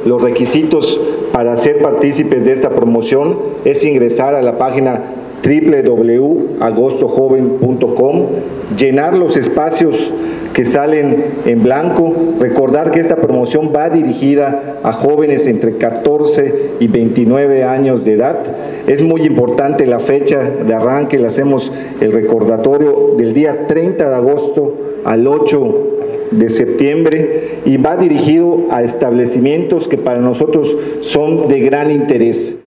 Los requisitos para ser partícipes de esta promoción es ingresar a la página www.agostojoven.com, llenar los espacios que salen en blanco, recordar que esta promoción va dirigida a jóvenes entre 14 y 29 años de edad. Es muy importante la fecha de arranque, le hacemos el recordatorio del día 30 de agosto al 8 de septiembre y va dirigido a establecimientos que para nosotros son de gran interés.